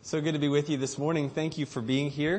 So good to be with you this morning. Thank you for being here.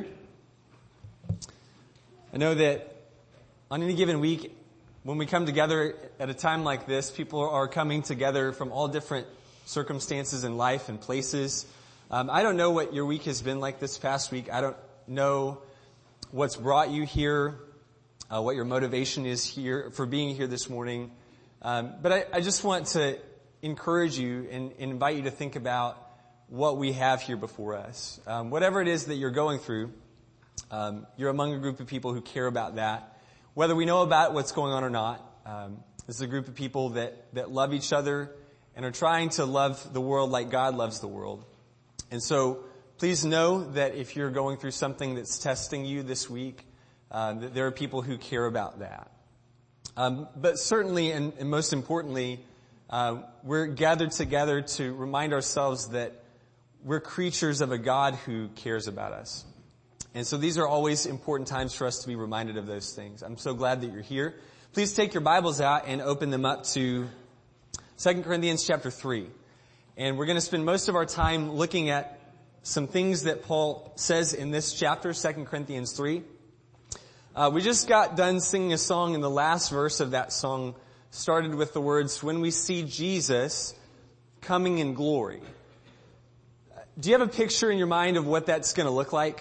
I know that on any given week, when we come together at a time like this, people are coming together from all different circumstances in life and places. I don't know what your week has been like this past week. I don't know what's brought you here, what your motivation is here for being here this morning. But I just want to encourage you and invite you to think about what we have here before us. Whatever it is that you're going through, you're among a group of people who care about that. Whether we know about what's going on or not, this is a group of people that love each other and are trying to love the world like God loves the world. And so please know that if you're going through something that's testing you this week, that there are people who care about that. But certainly and most importantly, we're gathered together to remind ourselves that we're creatures of a God who cares about us. And so these are always important times for us to be reminded of those things. I'm so glad that you're here. Please take your Bibles out and open them up to 2 Corinthians chapter 3. And we're going to spend most of our time looking at some things that Paul says in this chapter, 2 Corinthians 3. We just got done singing a song, and the last verse of that song started with the words, "When we see Jesus coming in glory." Do you have a picture in your mind of what that's going to look like?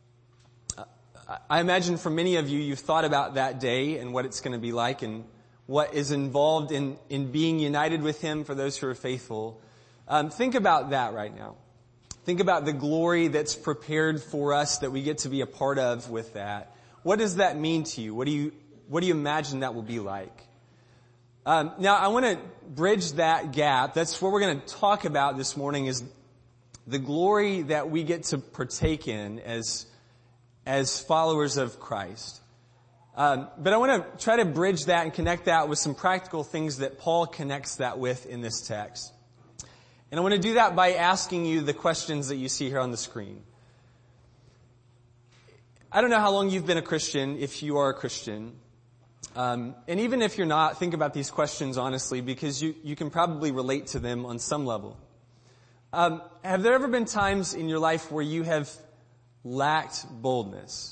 I imagine for many of you, you've thought about that day and what it's going to be like and what is involved in being united with Him for those who are faithful. Think about that right now. Think about the glory that's prepared for us that we get to be a part of with that. What does that mean to you? What do you imagine that will be like? Now, I want to bridge that gap. That's what we're going to talk about this morning, is the glory that we get to partake in as followers of Christ. But I want to try to bridge that and connect that with some practical things that Paul connects that with in this text. And I want to do that by asking you the questions that you see here on the screen. I don't know how long you've been a Christian, if you are a Christian. And even if you're not, think about these questions honestly, because you can probably relate to them on some level. Have there ever been times in your life where you have lacked boldness?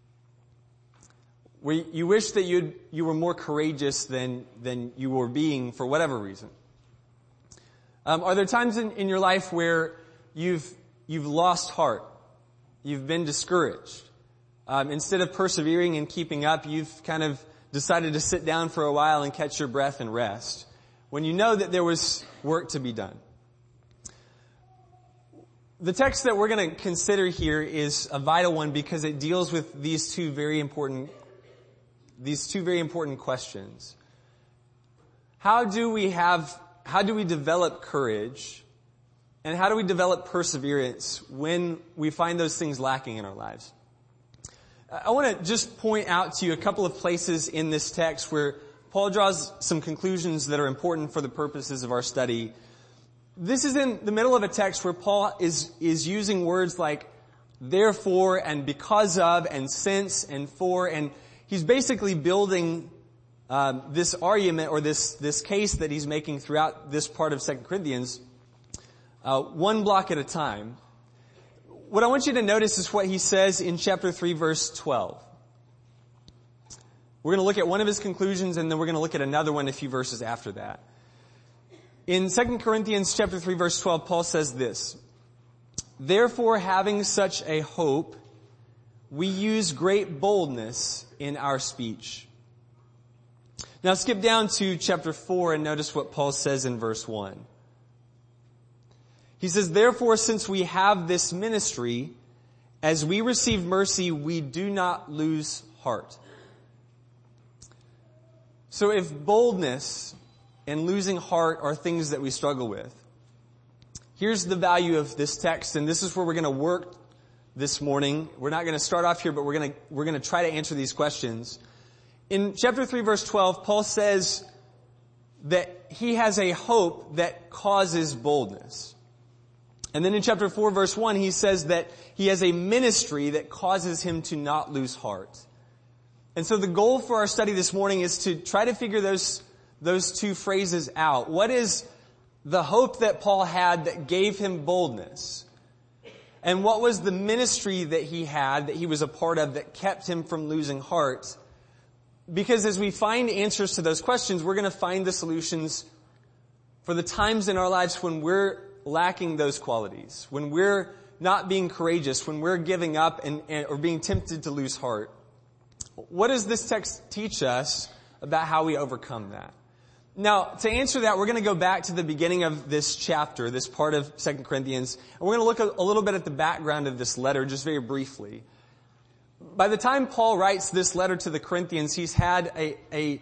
Where you wish that you were more courageous than you were being for whatever reason? Are there times in your life where you've lost heart? You've been discouraged? Instead of persevering and keeping up, you've kind of decided to sit down for a while and catch your breath and rest, when you know that there was work to be done. The text that we're going to consider here is a vital one because it deals with these two very important questions. How do we develop courage, and how do we develop perseverance when we find those things lacking in our lives? I want to just point out to you a couple of places in this text where Paul draws some conclusions that are important for the purposes of our study. This is in the middle of a text where Paul is using words like therefore and because of and since and for, and he's basically building this argument or this case that he's making throughout this part of 2 Corinthians one block at a time. What I want you to notice is what he says in chapter 3, verse 12. We're going to look at one of his conclusions, and then we're going to look at another one a few verses after that. In 2 Corinthians chapter 3, verse 12, Paul says this: "Therefore, having such a hope, we use great boldness in our speech." Now skip down to chapter 4 and notice what Paul says in verse 1. He says, "Therefore, since we have this ministry, as we receive mercy, we do not lose heart." So if boldness and losing heart are things that we struggle with, here's the value of this text, and this is where we're going to work this morning. We're not going to start off here, but we're going to try to answer these questions. In chapter 3, verse 12, Paul says that he has a hope that causes boldness. And then in chapter 4, verse 1, he says that he has a ministry that causes him to not lose heart. And so the goal for our study this morning is to try to figure those two phrases out. What is the hope that Paul had that gave him boldness? And what was the ministry that he had, that he was a part of, that kept him from losing heart? Because as we find answers to those questions, we're going to find the solutions for the times in our lives when we're lacking those qualities, when we're not being courageous, when we're giving up or being tempted to lose heart. What does this text teach us about how we overcome that? Now, to answer that, we're going to go back to the beginning of this chapter, this part of 2 Corinthians, and we're going to look a little bit at the background of this letter, just very briefly. By the time Paul writes this letter to the Corinthians, he's had a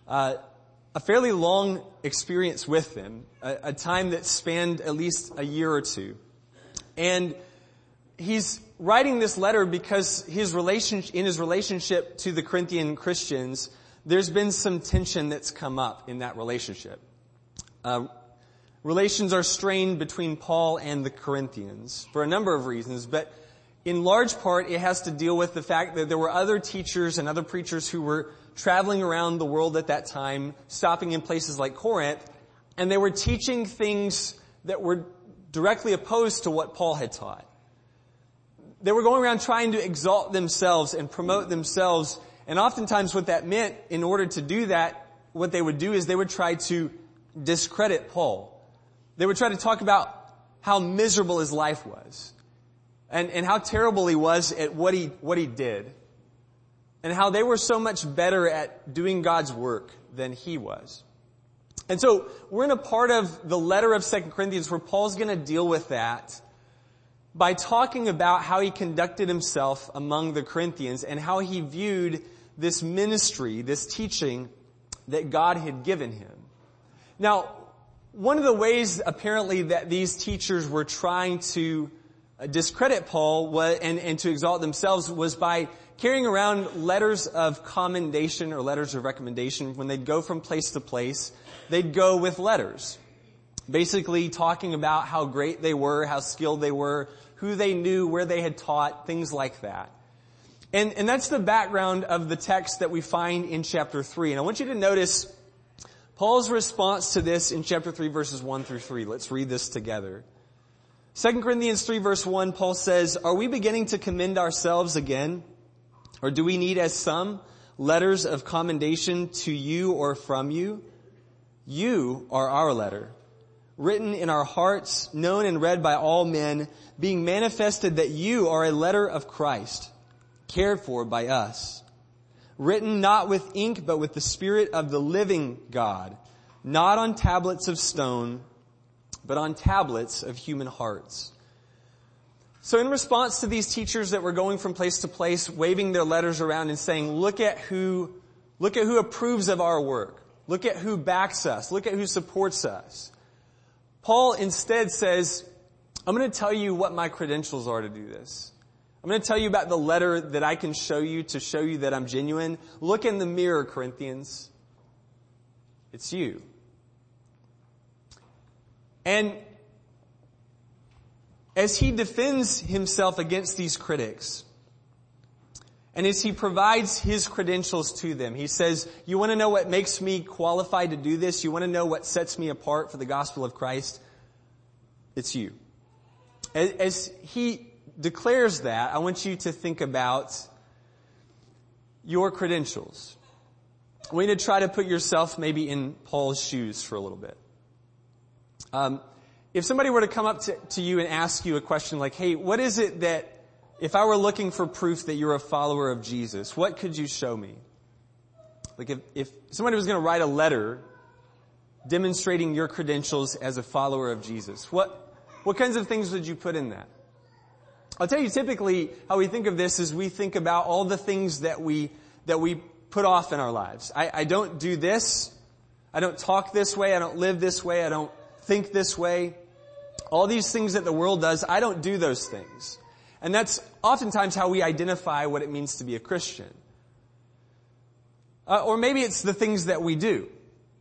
fairly long experience with them, a time that spanned at least a year or two. And he's writing this letter because in his relationship to the Corinthian Christians, there's been some tension that's come up in that relationship. Relations are strained between Paul and the Corinthians for a number of reasons, but in large part it has to deal with the fact that there were other teachers and other preachers who were traveling around the world at that time, stopping in places like Corinth, and they were teaching things that were directly opposed to what Paul had taught. They were going around trying to exalt themselves and promote themselves. And oftentimes what that meant, in order to do that, what they would do is they would try to discredit Paul. They would try to talk about how miserable his life was. And how terrible he was at what he did. And how they were so much better at doing God's work than he was. And so we're in a part of the letter of 2 Corinthians where Paul's going to deal with that by talking about how he conducted himself among the Corinthians and how he viewed this ministry, this teaching that God had given him. Now, one of the ways apparently that these teachers were trying to discredit Paul and to exalt themselves was by carrying around letters of commendation or letters of recommendation. When they'd go from place to place, they'd go with letters, basically talking about how great they were, how skilled they were, who they knew, where they had taught, things like that. And that's the background of the text that we find in chapter 3. And I want you to notice Paul's response to this in chapter 3, verses 1 through 3. Let's read this together. 2 Corinthians 3, verse 1, Paul says, "Are we beginning to commend ourselves again? Or do we need, as some, letters of commendation to you or from you? You are our letter, written in our hearts, known and read by all men, being manifested that you are a letter of Christ, cared for by us, written not with ink but with the Spirit of the living God, not on tablets of stone, but on tablets of human hearts." So in response to these teachers that were going from place to place, waving their letters around and saying, look at who approves of our work. Look at who backs us. Look at who supports us. Paul instead says, I'm going to tell you what my credentials are to do this. I'm going to tell you about the letter that I can show you to show you that I'm genuine. Look in the mirror, Corinthians. It's you. And as he defends himself against these critics, and as he provides his credentials to them, he says, you want to know what makes me qualified to do this? You want to know what sets me apart for the gospel of Christ? It's you. As he declares that, I want you to think about your credentials. I want you to try to put yourself maybe in Paul's shoes for a little bit. If somebody were to come up to you and ask you a question like, hey, what is it that, if I were looking for proof that you're a follower of Jesus, what could you show me? Like if somebody was going to write a letter demonstrating your credentials as a follower of Jesus, what kinds of things would you put in that? I'll tell you, typically how we think of this is we think about all the things that we put off in our lives. I don't do this. I don't talk this way. I don't live this way. I don't think this way. All these things that the world does, I don't do those things. And that's oftentimes how we identify what it means to be a Christian. Or maybe it's the things that we do.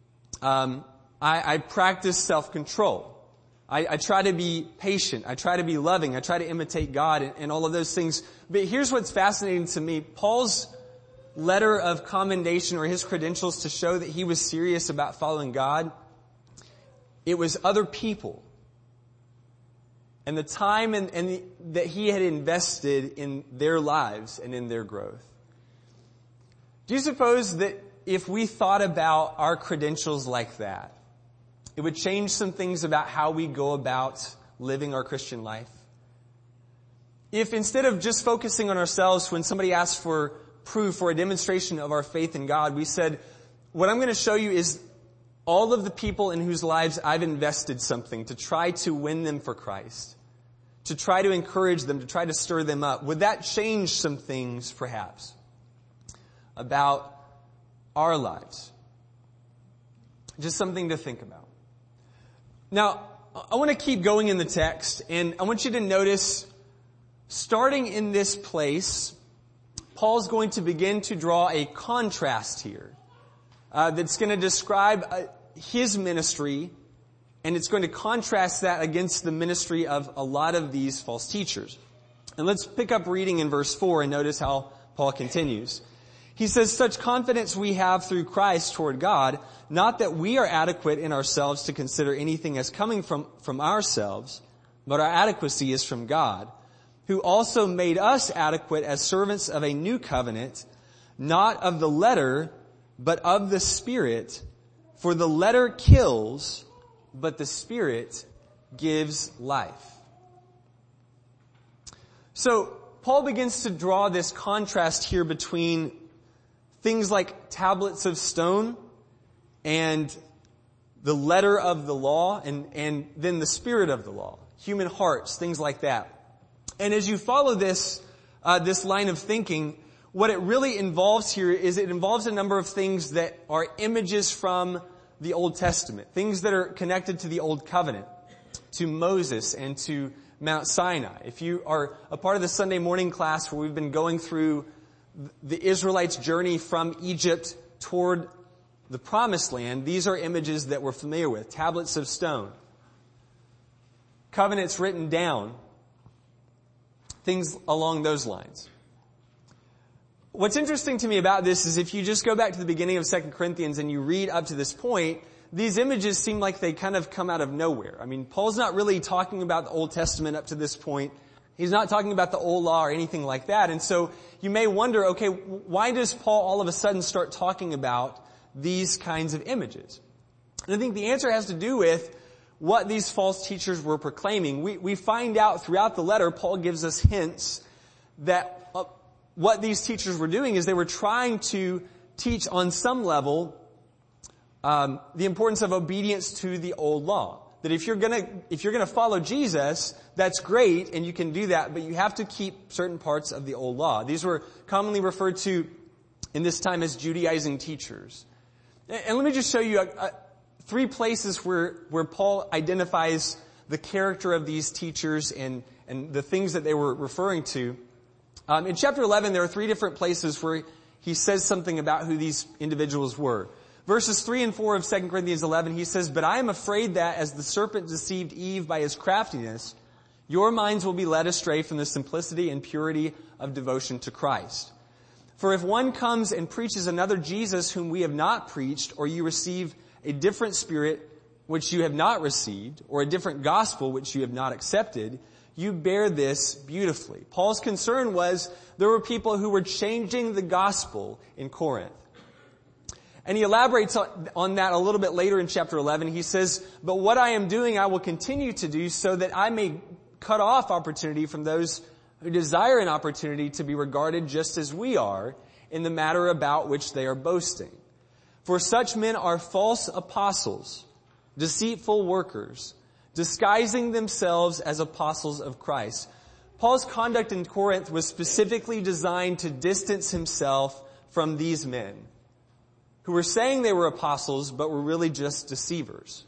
I practice self-control. I try to be patient. I try to be loving. I try to imitate God and all of those things. But here's what's fascinating to me. Paul's letter of commendation, or his credentials to show that he was serious about following God, it was other people. and the time that he had invested in their lives and in their growth. Do you suppose that if we thought about our credentials like that, it would change some things about how we go about living our Christian life? If instead of just focusing on ourselves when somebody asks for proof or a demonstration of our faith in God, we said, what I'm going to show you is all of the people in whose lives I've invested something to try to win them for Christ, to try to encourage them, to try to stir them up. Would that change some things, perhaps, about our lives? Just something to think about. Now, I want to keep going in the text, and I want you to notice, starting in this place, Paul's going to begin to draw a contrast here that's going to describe his ministry, and it's going to contrast that against the ministry of a lot of these false teachers. And let's pick up reading in verse 4 and notice how Paul continues. He says, such confidence we have through Christ toward God, not that we are adequate in ourselves to consider anything as coming from ourselves, but our adequacy is from God, who also made us adequate as servants of a new covenant, not of the letter, but of the Spirit. For the letter kills, but the Spirit gives life. So Paul begins to draw this contrast here between things like tablets of stone and the letter of the law, and then the spirit of the law, human hearts, things like that. And as you follow this line of thinking, what it really involves here is it involves a number of things that are images from the Old Testament, things that are connected to the Old Covenant, to Moses and to Mount Sinai. If you are a part of the Sunday morning class where we've been going through the Israelites' journey from Egypt toward the Promised Land, these are images that we're familiar with. Tablets of stone, covenants written down, things along those lines. What's interesting to me about this is if you just go back to the beginning of 2 Corinthians and you read up to this point, these images seem like they kind of come out of nowhere. I mean, Paul's not really talking about the Old Testament up to this point. He's not talking about the old law or anything like that. And so you may wonder, okay, why does Paul all of a sudden start talking about these kinds of images? And I think the answer has to do with what these false teachers were proclaiming. We find out throughout the letter, Paul gives us hints that what these teachers were doing is they were trying to teach on some level the importance of obedience to the old law. That if you're gonna follow Jesus, that's great, and you can do that, but you have to keep certain parts of the old law. These were commonly referred to in this time as Judaizing teachers. And let me just show you three places where Paul identifies the character of these teachers and the things that they were referring to. In chapter 11, there are three different places where he says something about who these individuals were. Verses 3 and 4 of 2 Corinthians 11, he says, but I am afraid that as the serpent deceived Eve by his craftiness, your minds will be led astray from the simplicity and purity of devotion to Christ. For if one comes and preaches another Jesus whom we have not preached, or you receive a different spirit which you have not received, or a different gospel which you have not accepted, you bear this beautifully. Paul's concern was there were people who were changing the gospel in Corinth. And he elaborates on that a little bit later in chapter 11. He says, but what I am doing I will continue to do so that I may cut off opportunity from those who desire an opportunity to be regarded just as we are in the matter about which they are boasting. For such men are false apostles, deceitful workers, disguising themselves as apostles of Christ. Paul's conduct in Corinth was specifically designed to distance himself from these men who were saying they were apostles but were really just deceivers.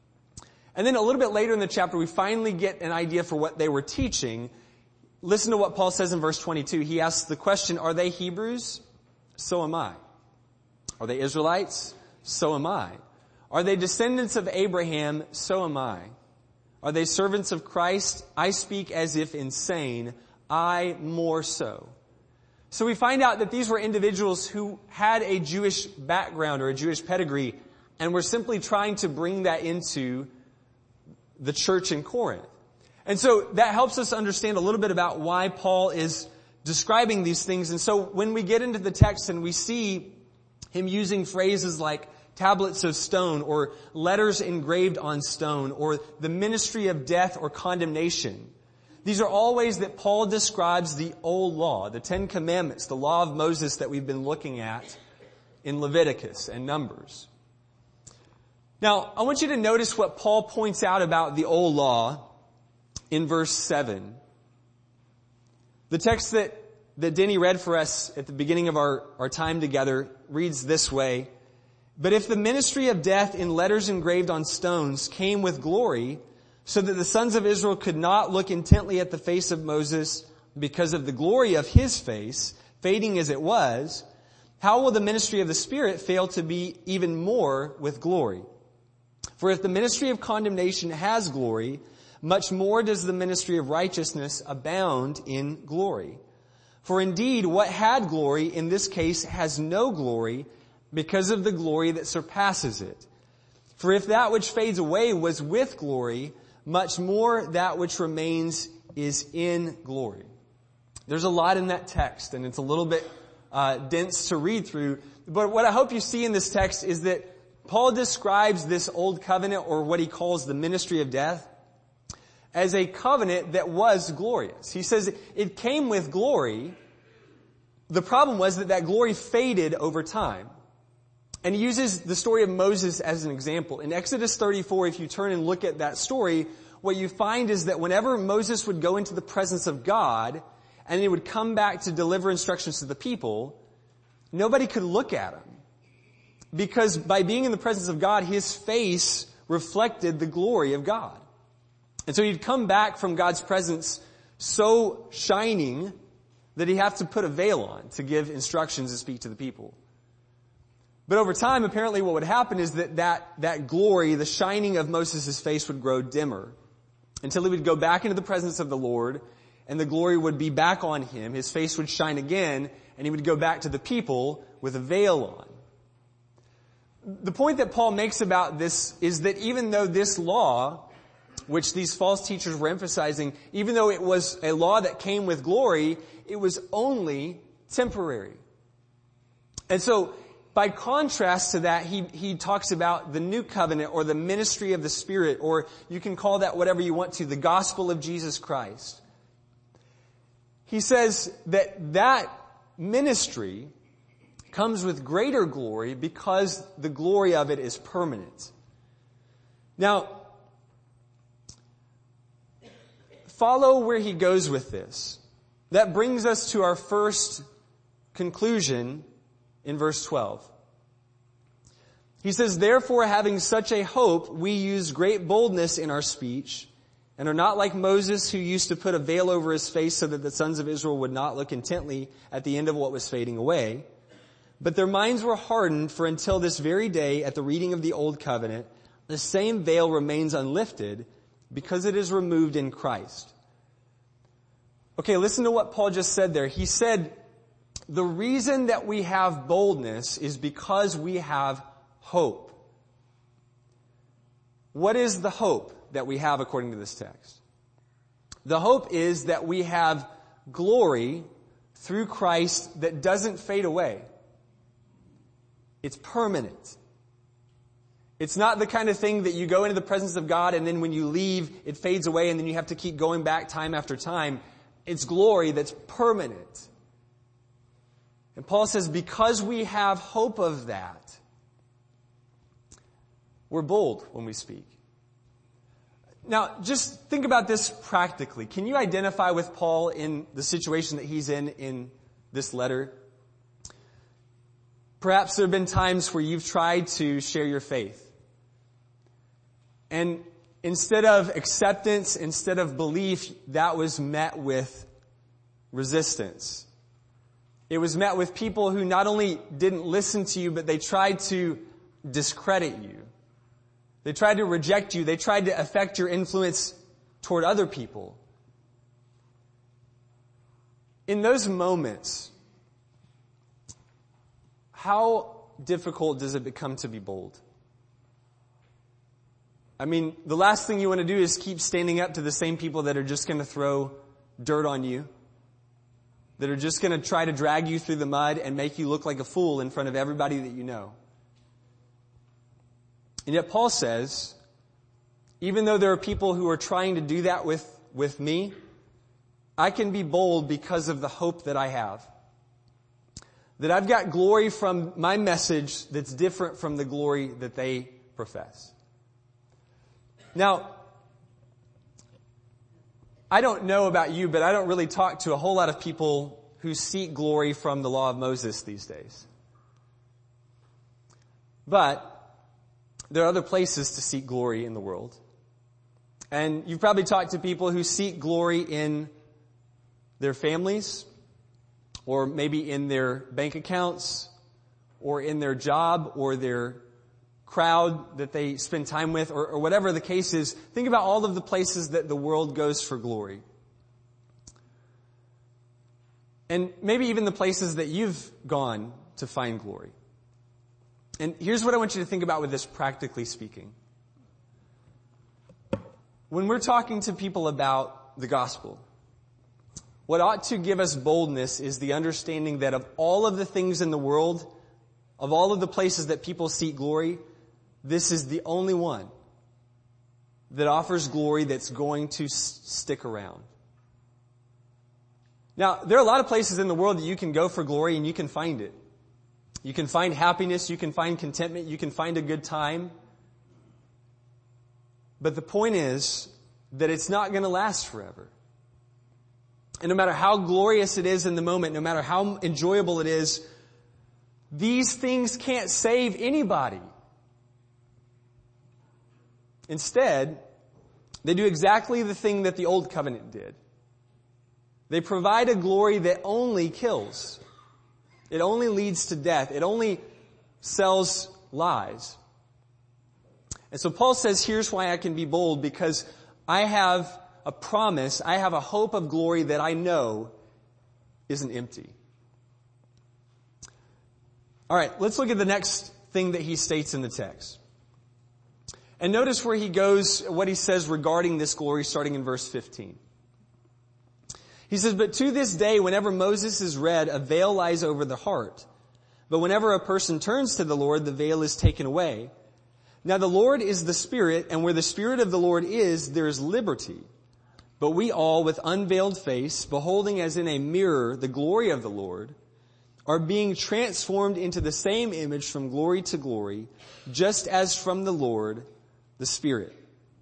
And then a little bit later in the chapter, we finally get an idea for what they were teaching. Listen to what Paul says in verse 22. He asks the question, are they Hebrews? So am I. Are they Israelites? So am I. Are they descendants of Abraham? So am I. Are they servants of Christ? I speak as if insane. I more so. So we find out that these were individuals who had a Jewish background or a Jewish pedigree and were simply trying to bring that into the church in Corinth. And so that helps us understand a little bit about why Paul is describing these things. And so when we get into the text and we see him using phrases like tablets of stone or letters engraved on stone or the ministry of death or condemnation, these are all ways that Paul describes the old law, the Ten Commandments, the law of Moses that we've been looking at in Leviticus and Numbers. Now, I want you to notice what Paul points out about the old law in verse 7. The text that Denny read for us at the beginning of our time together reads this way: "But if the ministry of death in letters engraved on stones came with glory, so that the sons of Israel could not look intently at the face of Moses because of the glory of his face, fading as it was, how will the ministry of the Spirit fail to be even more with glory? For if the ministry of condemnation has glory, much more does the ministry of righteousness abound in glory. For indeed, what had glory in this case has no glory because of the glory that surpasses it. For if that which fades away was with glory, much more that which remains is in glory." There's a lot in that text, and it's a little bit dense to read through. But what I hope you see in this text is that Paul describes this old covenant, or what he calls the ministry of death, as a covenant that was glorious. He says it came with glory. The problem was that glory faded over time. And he uses the story of Moses as an example. In Exodus 34, if you turn and look at that story, what you find is that whenever Moses would go into the presence of God and he would come back to deliver instructions to the people, nobody could look at him. Because by being in the presence of God, his face reflected the glory of God. And so he'd come back from God's presence so shining that he'd have to put a veil on to give instructions and speak to the people. But over time, apparently what would happen is that glory, the shining of Moses' face, would grow dimmer until he would go back into the presence of the Lord and the glory would be back on him. His face would shine again and he would go back to the people with a veil on. The point that Paul makes about this is that even though this law, which these false teachers were emphasizing, even though it was a law that came with glory, it was only temporary. And so, by contrast to that, he talks about the new covenant or the ministry of the Spirit, or you can call that whatever you want to, the gospel of Jesus Christ. He says that ministry comes with greater glory because the glory of it is permanent. Now, follow where he goes with this. That brings us to our first conclusion in verse 12. He says, "Therefore, having such a hope, we use great boldness in our speech, and are not like Moses, who used to put a veil over his face so that the sons of Israel would not look intently at the end of what was fading away. But their minds were hardened, for until this very day, at the reading of the Old Covenant, the same veil remains unlifted, because it is removed in Christ." Okay, listen to what Paul just said there. He said, the reason that we have boldness is because we have hope. What is the hope that we have according to this text? The hope is that we have glory through Christ that doesn't fade away. It's permanent. It's not the kind of thing that you go into the presence of God and then when you leave, it fades away and then you have to keep going back time after time. It's glory that's permanent. And Paul says, because we have hope of that, we're bold when we speak. Now, just think about this practically. Can you identify with Paul in the situation that he's in this letter? Perhaps there have been times where you've tried to share your faith. And instead of acceptance, instead of belief, that was met with resistance. It was met with people who not only didn't listen to you, but they tried to discredit you. They tried to reject you. They tried to affect your influence toward other people. In those moments, how difficult does it become to be bold? I mean, the last thing you want to do is keep standing up to the same people that are just going to throw dirt on you, that are just going to try to drag you through the mud and make you look like a fool in front of everybody that you know. And yet Paul says, even though there are people who are trying to do that with me, I can be bold because of the hope that I have. That I've got glory from my message that's different from the glory that they profess. Now, I don't know about you, but I don't really talk to a whole lot of people who seek glory from the law of Moses these days. But there are other places to seek glory in the world. And you've probably talked to people who seek glory in their families, or maybe in their bank accounts, or in their job, or their crowd that they spend time with, or whatever the case is. Think about all of the places that the world goes for glory. And maybe even the places that you've gone to find glory. And here's what I want you to think about with this, practically speaking. When we're talking to people about the gospel, what ought to give us boldness is the understanding that of all of the things in the world, of all of the places that people seek glory, this is the only one that offers glory that's going to stick around. Now, there are a lot of places in the world that you can go for glory and you can find it. You can find happiness, you can find contentment, you can find a good time. But the point is that it's not going to last forever. And no matter how glorious it is in the moment, no matter how enjoyable it is, these things can't save anybody. Instead, they do exactly the thing that the old covenant did. They provide a glory that only kills. It only leads to death. It only sells lies. And so Paul says, here's why I can be bold, because I have a promise, I have a hope of glory that I know isn't empty. All right, let's look at the next thing that he states in the text. And notice where he goes, what he says regarding this glory, starting in verse 15. He says, but to this day, whenever Moses is read, a veil lies over the heart. But whenever a person turns to the Lord, the veil is taken away. Now the Lord is the Spirit, and where the Spirit of the Lord is, there is liberty. But we all, with unveiled face, beholding as in a mirror the glory of the Lord, are being transformed into the same image from glory to glory, just as from the Lord, the Spirit.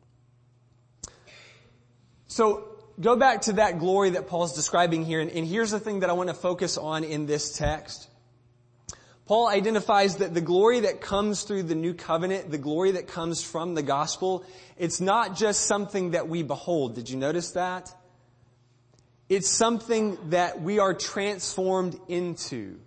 So, go back to that glory that Paul's describing here, and here's the thing that I want to focus on in this text. Paul identifies that the glory that comes through the new covenant, the glory that comes from the gospel, it's not just something that we behold. Did you notice that? It's something that we are transformed into.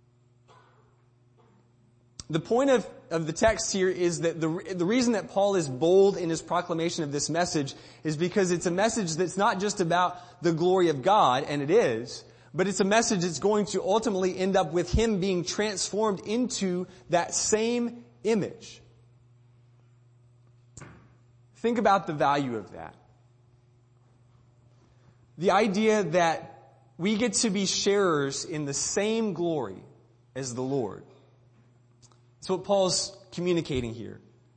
The point of the text here is that the reason that Paul is bold in his proclamation of this message is because it's a message that's not just about the glory of God, and it is, but it's a message that's going to ultimately end up with him being transformed into that same image. Think about the value of that. The idea that we get to be sharers in the same glory as the Lord. That's what Paul's communicating here.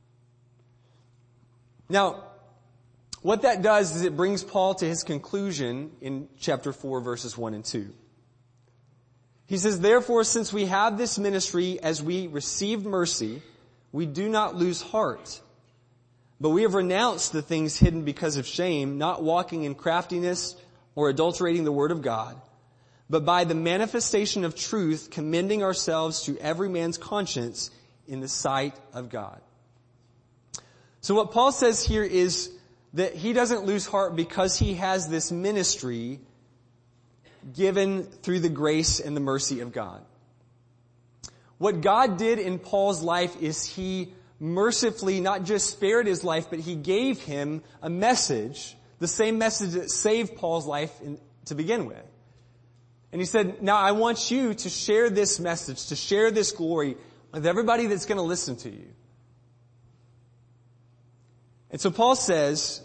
Now, what that does is it brings Paul to his conclusion in chapter 4, verses 1 and 2. He says, therefore, since we have this ministry as we received mercy, we do not lose heart. But we have renounced the things hidden because of shame, not walking in craftiness or adulterating the word of God, but by the manifestation of truth, commending ourselves to every man's conscience in the sight of God. So what Paul says here is that he doesn't lose heart because he has this ministry given through the grace and the mercy of God. What God did in Paul's life is he mercifully not just spared his life, but he gave him a message, the same message that saved Paul's life to begin with. And he said, now I want you to share this message, to share this glory with everybody that's going to listen to you. And so Paul says,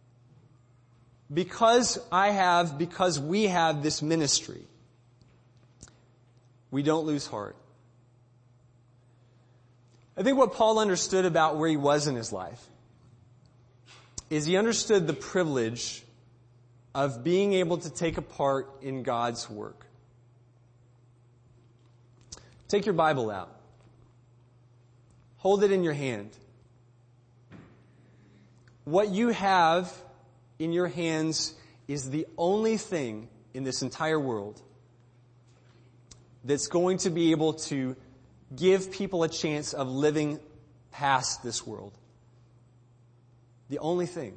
because we have this ministry, we don't lose heart. I think what Paul understood about where he was in his life is he understood the privilege of being able to take a part in God's work. Take your Bible out. Hold it in your hand. What you have in your hands is the only thing in this entire world that's going to be able to give people a chance of living past this world. The only thing.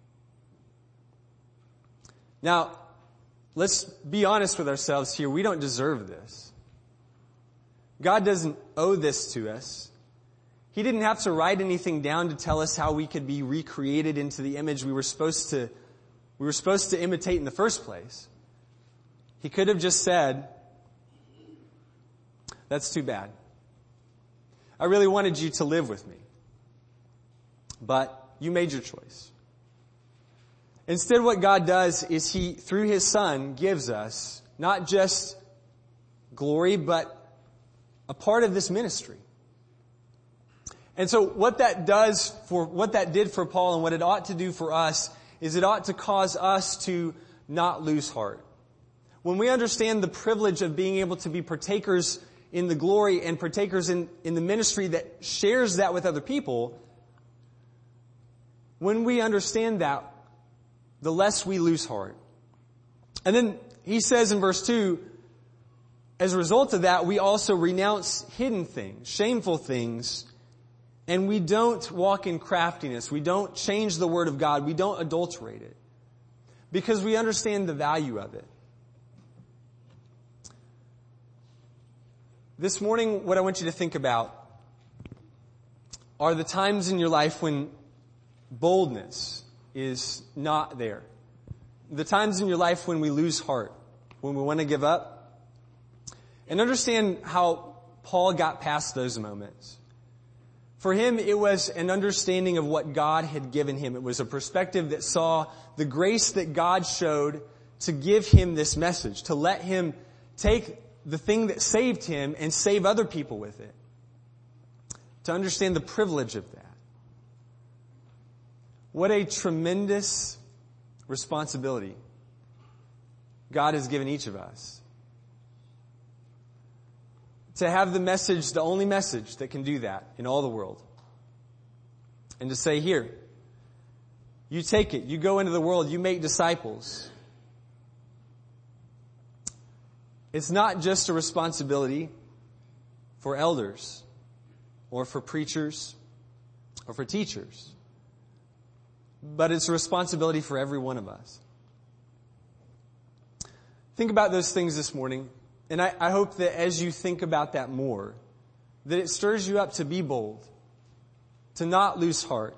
Now, let's be honest with ourselves here. We don't deserve this. God doesn't owe this to us. He didn't have to write anything down to tell us how we could be recreated into the image we were supposed to imitate in the first place. He could have just said, "That's too bad. I really wanted you to live with me, but you made your choice." Instead, what God does is He, through His Son, gives us not just glory, but a part of this ministry. And so what that did for Paul and what it ought to do for us is it ought to cause us to not lose heart. When we understand the privilege of being able to be partakers in the glory and partakers in the ministry that shares that with other people, when we understand that, the less we lose heart. And then he says in verse 2, as a result of that, we also renounce hidden things, shameful things, and we don't walk in craftiness. We don't change the Word of God. We don't adulterate it. Because we understand the value of it. This morning, what I want you to think about are the times in your life when boldness is not there. The times in your life when we lose heart, when we want to give up. And understand how Paul got past those moments. For him, it was an understanding of what God had given him. It was a perspective that saw the grace that God showed to give him this message, to let him take the thing that saved him and save other people with it. To understand the privilege of that. What a tremendous responsibility God has given each of us. To have the message, the only message that can do that in all the world. And to say, here, you take it, you go into the world, you make disciples. It's not just a responsibility for elders or for preachers or for teachers, but it's a responsibility for every one of us. Think about those things this morning. And I hope that as you think about that more, that it stirs you up to be bold, to not lose heart,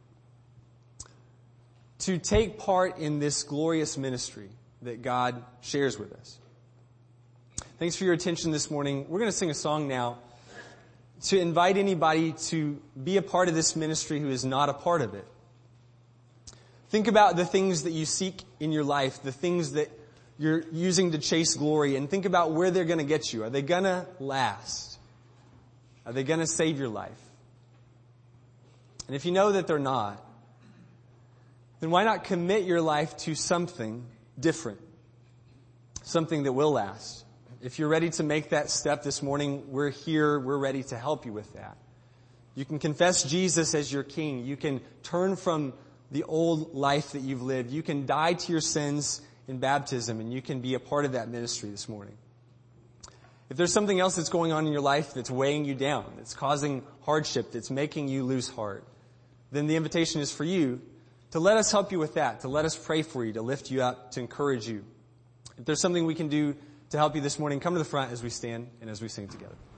to take part in this glorious ministry that God shares with us. Thanks for your attention this morning. We're going to sing a song now to invite anybody to be a part of this ministry who is not a part of it. Think about the things that you seek in your life, the things that you're using to chase glory, and think about where they're going to get you. Are they going to last? Are they going to save your life? And if you know that they're not, then why not commit your life to something different? Something that will last. If you're ready to make that step this morning, we're here. We're ready to help you with that. You can confess Jesus as your King. You can turn from the old life that you've lived. You can die to your sins in baptism, and you can be a part of that ministry this morning. If there's something else that's going on in your life that's weighing you down, that's causing hardship, that's making you lose heart, then the invitation is for you to let us help you with that, to let us pray for you, to lift you up, to encourage you. If there's something we can do to help you this morning, come to the front as we stand and as we sing together.